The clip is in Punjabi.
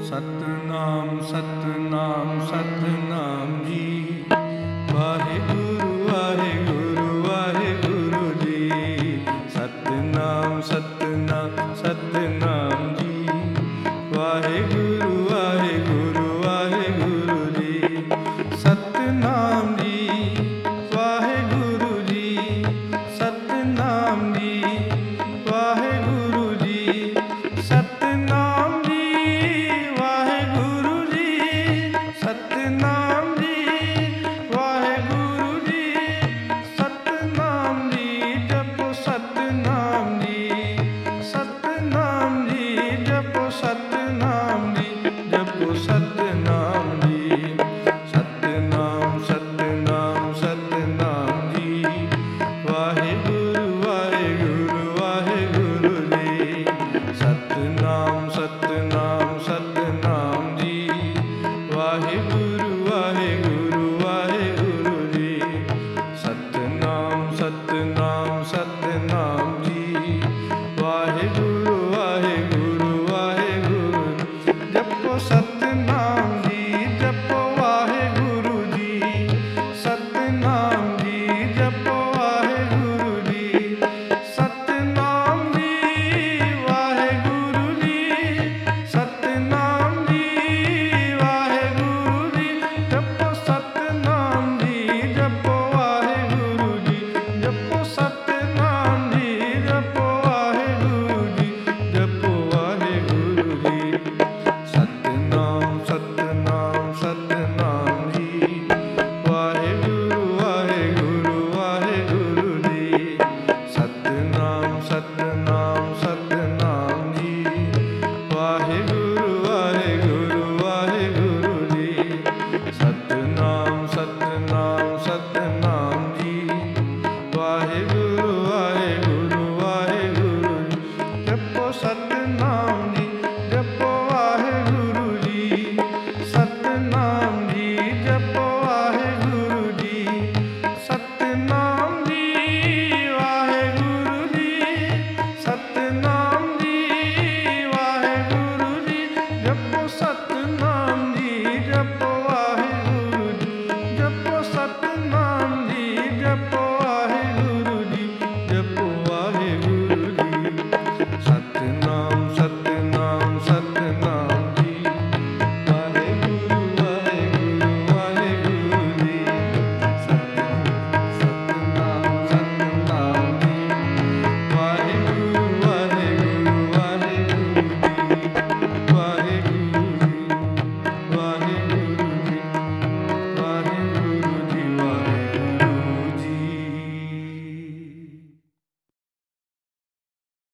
ਸਤਿਨਾਮ ਸਤਿਨਾਮ ਸਤਿਨਾਮ ਜੀ। ਵਾਹਿਗੁਰੂ ਵਾਹਿਗੁਰੂ ਵਾਹਿਗੁਰੂ ਜੀ। ਸਤਿਨਾਮ ਸਤਿਨਾਮ ਸਤਿਨਾਮ ਜੀ। ਵਾਹਿਗੁਰੂ ਵਾਹਿਗੁਰੂ ਵਾਹਿਗੁਰੂ ਜੀ। ਸਤਿਨਾਮ ਜੀ ਵਾਹਿਗੁਰੂ ਜੀ। ਸਤਿਨਾਮ ਜੀ ਵਾਹਿਗੁਰੂ ਜੀ। ਸਤਿਨਾਮ ਜੀ ਵਾਹਿਗੁਰੂ ਜੀ। ਸਤਿਨਾਮ ਜੀ ਵਾਹਿਗੁਰੂ ਜੀ। ਸਤਿਨਾਮ ਜੀ ਜਪੋ ਸਤਿਨਾਮ ਜੀ। ਸਤਿਨਾਮ ਜੀ ਜਪੋ ਸਤਿਨਾਮ ਜੀ। ਜਪੋ ਸਤਿਨਾਮ ਜੀ। ਸਤਿਨਾਮ ਸਤਿਨਾਮ ਸਤਿਨਾਮ ਜੀ। ਵਾਹਿਗੁਰੂ ਵਾਹਿਗੁਰੂ ਵਾਹਿਗੁਰੂ ਜੀ। ਸਤਿਨਾਮ ਸਤਿਨਾਮ ਸਤਿਨਾਮ ਜੀ। ਵਾਹਿਗੁਰੂ ਵਾਹਿਗੁਰੂ ਵਾਹਿਗੁਰੂ ਜੀ। ਸਤਿਨਾਮ ਸਤਿਨਾਮ ਸਤਿਨਾਮ ਜੀ। ਵਾਹਿਗੁਰੂ ਵਾਹਿਗੁਰੂ ਵਾਹਿਗੁਰੂ। ਜਪੋ ਸਤਿਨਾਮ ਜੀ ਜਪੋ ਵਾਹਿਗੁਰੂ ਜੀ। ਸਤਿਨਾਮ ਜੀ ਜਪੋ ਵਾਹਿਗੁਰੂ ਜੀ। ਸਤਿਨਾਮ ਜੀ ਵਾਹਿਗੁਰੂ ਜੀ। ਸਤਿਨਾਮ ਜੀ ਵਾਹਿਗੁਰੂ ਜੀ। ਜਪੋ ਸਤਿਨਾਮ ਜੀ ਜਪੋ ਵਾਹਿਗੁਰੂ ਜੀ। ਜਪੋ ਸਤਿਨਾਮ ਜੀ ਜਪੋ ਵਾਹਿਗੁਰੂ ਜੀ। ਜਪੋ ਵਾਹਿਗੁਰੂ ਜੀ। ਸਤਿਨਾਮ ਸਤਿਨਾਮ ਸਤਿਨਾਮ ਜੀ। ਵਾਹਿਗੁਰੂ ਵਾਹਿਗੁਰੂ ਵਾਹਿਗੁਰੂ ਜੀ। ਸਤਿਨਾਮ ਸਤਿਨਾਮ ਸਤਿਨਾਮ ਜੀ। ਵਾਹਿਗੁਰੂ ਵਾਹਿਗੁਰੂ ਵਾਹਿਗੁਰੂ ਜੀ। ਸਤਿਨਾਮ ਸਤਿਨਾਮ ਸਤਿਨਾਮ ਜੀ। ਵਾਹਿਗੁਰੂ ਵਾਹਿਗੁਰੂ ਵਾਹਿਗੁਰੂ। ਜਪੋ ਸਤਿਨਾਮ